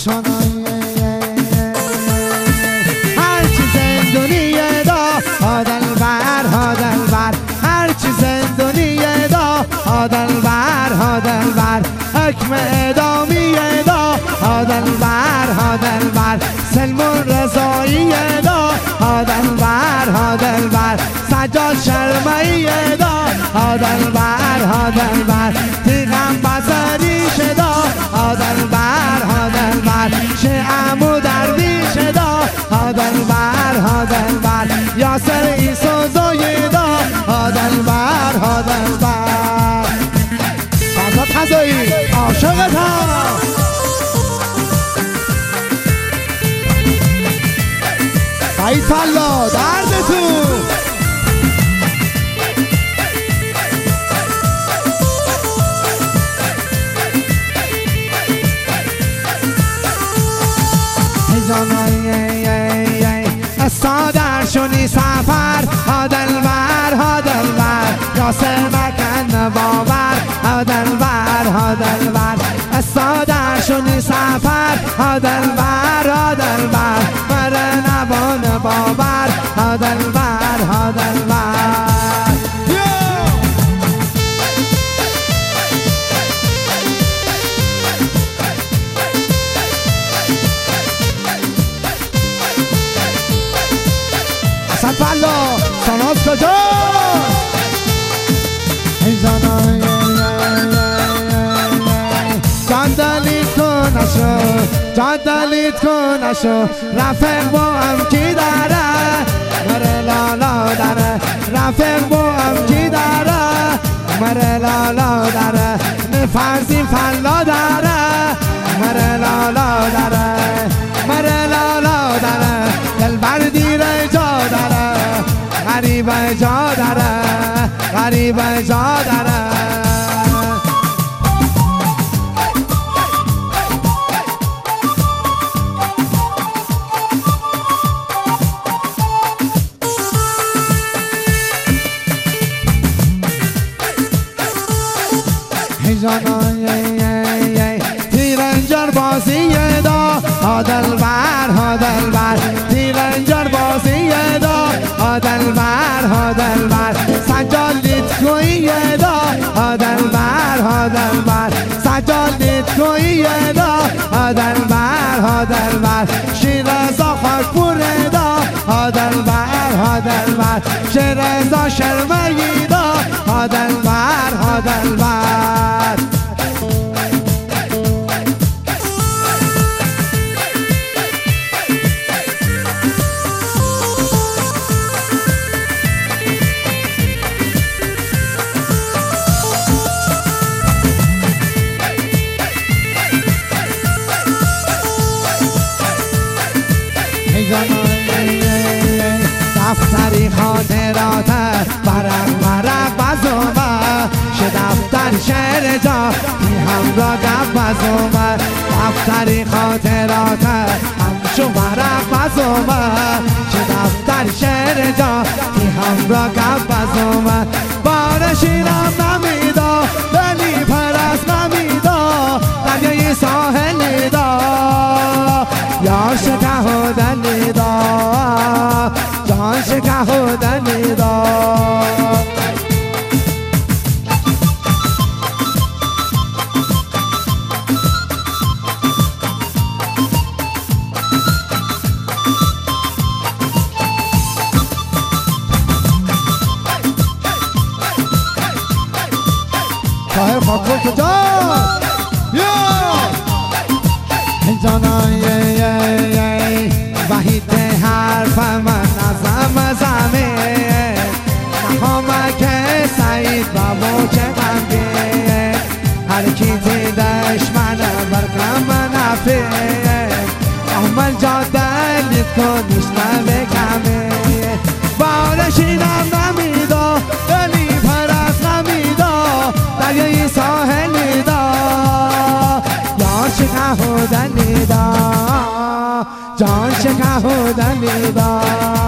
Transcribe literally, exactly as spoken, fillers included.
هر چی زندونیه دا هادلبر هادلبر هر چی زندونیه دا هادلبر هادلبر حکم اعدامیه دا هادلبر هادلبر سلمون رضاییه دا هادلبر هادلبر سجاد شرماییه دا هادلبر هادلبر تیغم بزریشه دا هادلبر هادلبر شه عمو درویش دا هادلبر هادلبر یاسر ایسوزوی دا هادلبر هادلبر فرزاد خزایی عاشقتم سعید فلا دردتون استادر شونی سفر هادلبر هادلبر یاسر مکن باور هادلبر هادلبر استادر شونی سفر هادلبر هادلبر مر نبان باور هادلبر هادلبر حسن فلا ساناز کجا جان دلیت کن نشو جان دلیت کن نشو رفیق با هم کی داره مره لالا داره رفیق با هم کی داره مره لالا داره نفرزی فلا داره مره لالا داره مره لالا داره دل بردیره جا داره غریب جا داره غریب جا داره تیرنجر بازیه دا هادلبر هادلبر تیرنجر بازیه دا هادلبر هادلبر سجالیت کویه دا هادلبر هادلبر سجالیت کویه دا هادلبر هادلبر شیرزا خاکپوره دا هادلبر هادلبر شیرزا شرمگی دا هادلبر هادلبر دفتری خاطرات برق مرق بزومه شه دفتر شعر جا بی همراه گپ بزومه دفتری خاطرات همشو برق بزومه شه دفتر شعر جا بی همراه گپ بزومه بارشینم نمیدا دلی پرست نمیدا دریای ساحلی دا یار شکه و دلی دا جان شکه و دلی دا شاهر خاکر کجاست؟ جانای وحید حرف من نظم زمین نخوامه که سعید بابا چه غمگین هر کی دیدش من برکم نفی احمل جاده لید کنیش نبکمی بارشینم نمیدا دلی پرست نمیدا دریای ساحلی دا یار شکه و دلی دا جان شکه و دلی دا